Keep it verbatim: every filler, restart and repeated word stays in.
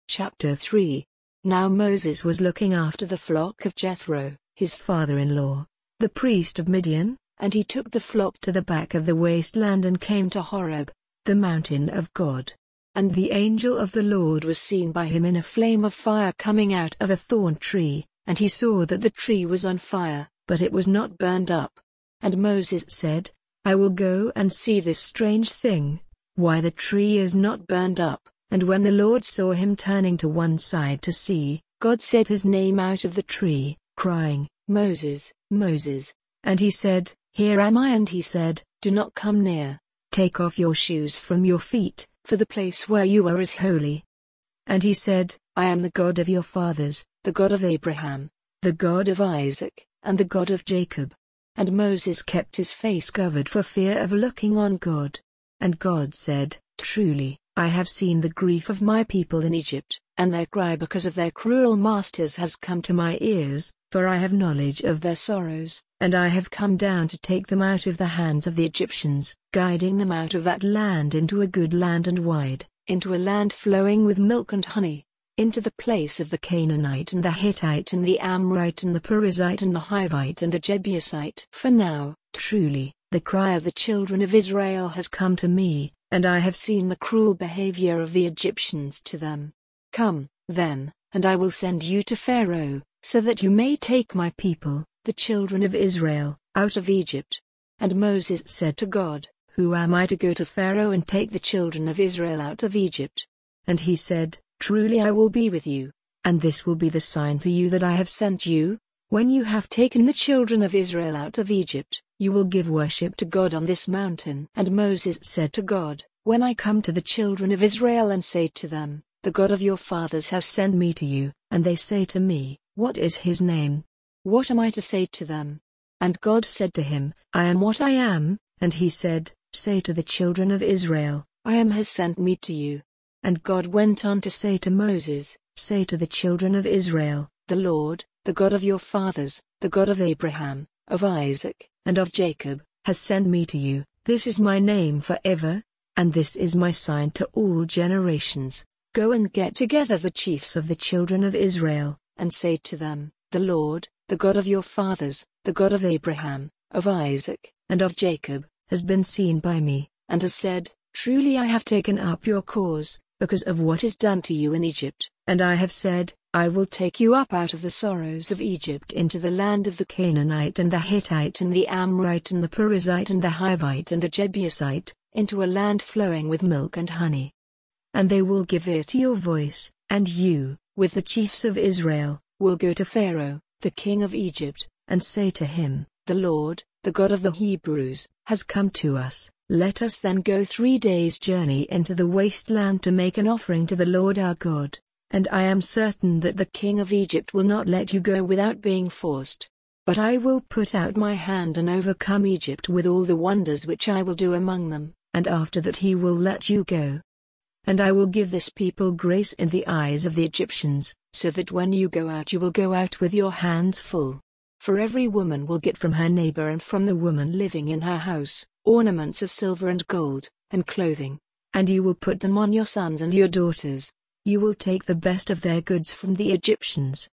Chapter three. Now Moses was looking after the flock of Jethro, his father-in-law, the priest of Midian, and he took the flock to the back of the wasteland and came to Horeb, the mountain of God. And the angel of the Lord was seen by him in a flame of fire coming out of a thorn tree, and he saw that the tree was on fire, but it was not burned up. And Moses said, I will go and see this strange thing, why the tree is not burned up. And when the Lord saw him turning to one side to see, God said his name out of the tree, crying, Moses, Moses. And he said, Here am I. And he said, Do not come near. Take off your shoes from your feet, for the place where you are is holy. And he said, I am the God of your fathers, the God of Abraham, the God of Isaac, and the God of Jacob. And Moses kept his face covered for fear of looking on God. And God said, Truly, I have seen the grief of my people in Egypt, and their cry because of their cruel masters has come to my ears, for I have knowledge of their sorrows, and I have come down to take them out of the hands of the Egyptians, guiding them out of that land into a good land and wide, into a land flowing with milk and honey, into the place of the Canaanite and the Hittite and the Amorite and the Perizzite and the Hivite and the Jebusite. For now, truly, the cry of the children of Israel has come to me, and I have seen the cruel behavior of the Egyptians to them. Come, then, and I will send you to Pharaoh, so that you may take my people, the children of Israel, out of Egypt. And Moses said to God, Who am I to go to Pharaoh and take the children of Israel out of Egypt? And he said, Truly I will be with you, and this will be the sign to you that I have sent you. When you have taken the children of Israel out of Egypt, you will give worship to God on this mountain. And Moses said to God, When I come to the children of Israel and say to them, The God of your fathers has sent me to you, and they say to me, What is his name? What am I to say to them? And God said to him, I am what I am. And he said, Say to the children of Israel, I am has sent me to you. And God went on to say to Moses, Say to the children of Israel, The Lord, the God of your fathers, the God of Abraham, of Isaac, and of Jacob, has sent me to you. This is my name forever, and this is my sign to all generations. Go and get together the chiefs of the children of Israel, and say to them, The Lord, the God of your fathers, the God of Abraham, of Isaac, and of Jacob, has been seen by me, and has said, Truly I have taken up your cause, because of what is done to you in Egypt, and I have said, I will take you up out of the sorrows of Egypt into the land of the Canaanite and the Hittite and the Amorite and the Perizzite and the Hivite and the Jebusite, into a land flowing with milk and honey. And they will give ear to your voice, and you, with the chiefs of Israel, will go to Pharaoh, the king of Egypt, and say to him, The Lord, the God of the Hebrews, has come to us. Let us then go three days' journey into the wasteland to make an offering to the Lord our God. And I am certain that the king of Egypt will not let you go without being forced. But I will put out my hand and overcome Egypt with all the wonders which I will do among them, and after that he will let you go. And I will give this people grace in the eyes of the Egyptians, so that when you go out you will go out with your hands full. For every woman will get from her neighbor and from the woman living in her house, ornaments of silver and gold, and clothing, and you will put them on your sons and your daughters. You will take the best of their goods from the Egyptians,